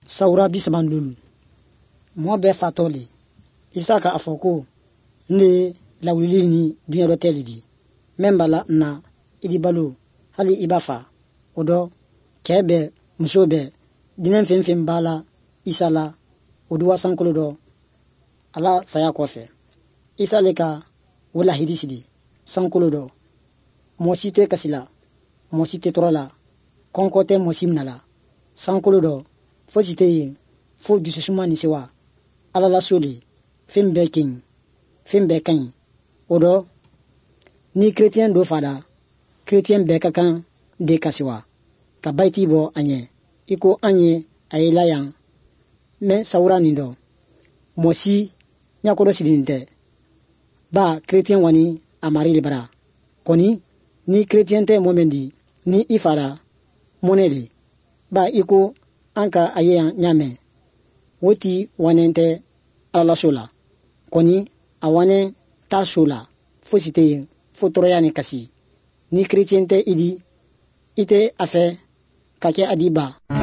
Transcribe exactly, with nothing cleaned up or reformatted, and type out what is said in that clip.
Saura bisabandulu. Mo be fatoli. Isaka afoko. Ne la wili ni dunya roteli di. Membala na idibalu. Hali ibafa. Odo. Kebe. Musobe. Dinen fem fem bala. Isala. Oduwa sankolo do. Ala saya kofe. Isaleka. Wala hidisidi. Sankolo do. Mosite kasila. Mosite torala. Konkote mosimnala. Sankolo do. Fosite yin. Fo dususuma nisewa. Ala la soli. Fembe king. Fembe kany. Odo. Ni chrétien do fada. Chrétien be kakan de kasiwa. Ka baiti bo anye. Iko anye ayela yang. Me saura nindo. Mosi nyakodo sidinte. Ba chrétien wani amari libara. Koni ni chrétien te momendi. Ni ifara. Moneli. Ba iko anka ayeyan nyame. Woti wanente ala sola. Koni awane ta sola. Fosite fotoroyani kasi. Ni chrétien te idi. Ite afe kake adiba.